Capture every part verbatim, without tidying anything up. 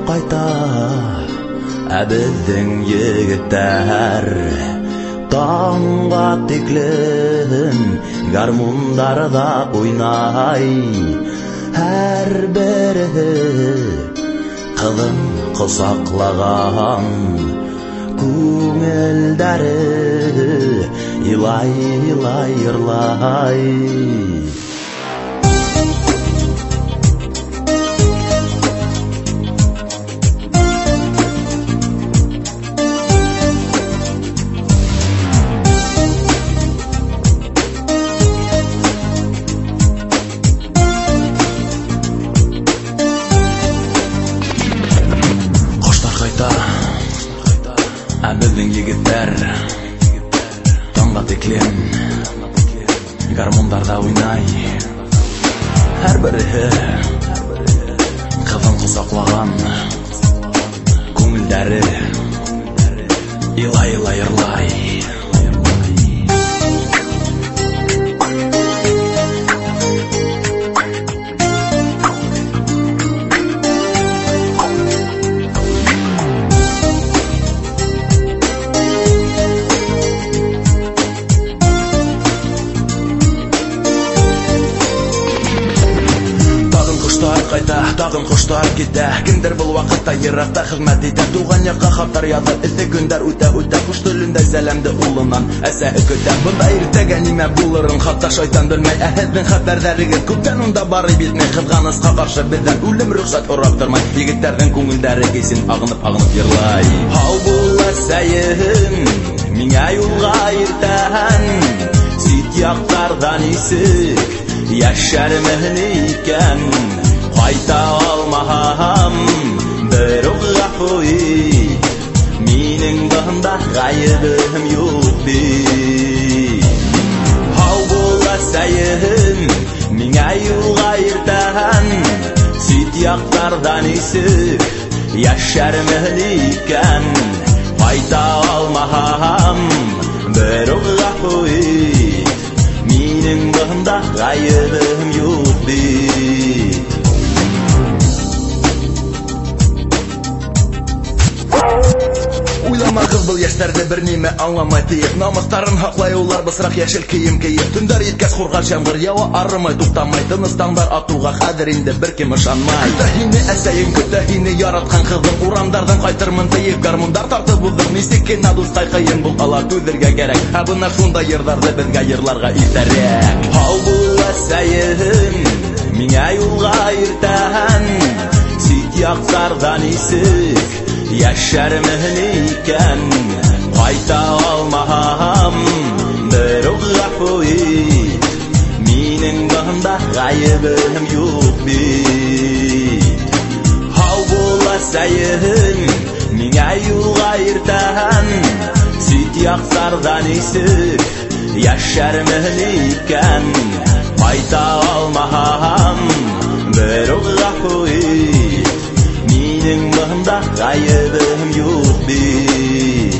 кайта әбелдің егіттер таңға тиклен гармундарда ойнай әр бірі қылын құсақлаған көңілдері илай илай ырлай Әбілдің егіттер таңға теклен гармондарда ойнай әр бірі қылын құсақлаған көңілдері илай илай ырлай Қайта, тағын құштар кете Кімдер бұл вақытта ерақта қызмет ете Туған яққа хаттар языр Ізді күндер өте-өте Құш тілінде сәлемді ұлынан Әсә үкіте Бұнда ертеге неме бұлырын Хатта шайтан білмей Әхіздің хаттардәрігі Көптен онда бары бетмей Қызғанысқа қаршы бізден Өлім рұқсат ұрап тұрмай Егіттердің көңілдері кейсін Ағынып-ағынып ерлай Хау бұл әсәйін Меңә юлға ертән Сөйт яқтардан есік Яшәрмін екен Қайта алмағам бір ғафуи Менің бұғында ғайыбым yok бей Хау бола сәйін Меңә юлға ертән Сөйт яқтардан есік Яшәрмін екен Қайта алмағам бір ғафуи Менің бұғында ғайыбым yok бей Уйлама қыз бұл яшьтәрді бір неме аңламай тиіп Намыстарын хақлай олар бысырақ яшіл киім киіп Түндер еткәс қорғаш ямғыр яуа арымай туқтамай Тыныстаңдар атуға қадір инде бір кем ышанмай Күтә һине әсәйін, күтә һине яратқан қызым Урамдардан қайтырмын тиіп гармундар тартып бұздым Нисеккен адустай қиын бұл ала төҙергә кәрәк Ә бұнар шундай йырҙарҙы беҙгә йырларға иртәрәк Һау бул әсәйем, миңә юлға иртәһен Сөйт яҡтарҙан исек Яшәрмін икән Ҡайта алмаһам бер үк ғәфү ит Минең бында ғайыбым юҡ бит Һау бул әсәйем, миңә юлға иртәһен Сөйт яҡтарҙан исек Яшәрмін икән Ҡайта алмаһам бер үк ғәфү ит Минең бында ғайыбым юҡ бит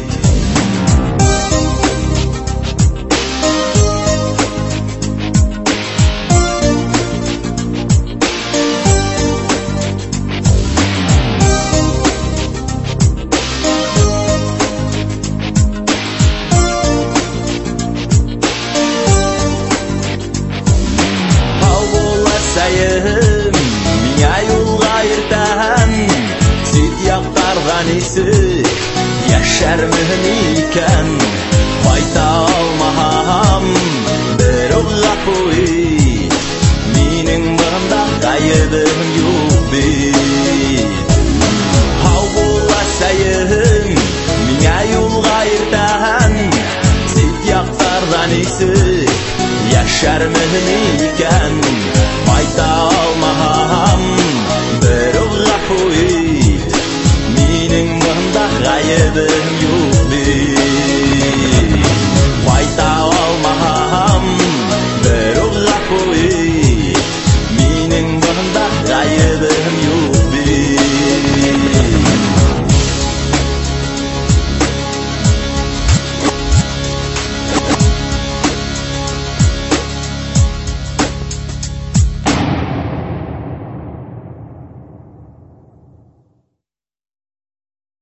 Һау бул әсәйем, миңә юлға иртәһен Сөйт яҡтарҙан исек Яшәрмін икән Ҡайта алмаһам бер үк ғәфү ит Минең бында ғайыбым юҡ бит Һау бул әсәйем, миңә юлға иртәһен Сөйт яҡтарҙан исек Яшәрмін икән Ҡайта алмаһам бер үк ғәфү ит Минең бында ғайыбым юҡ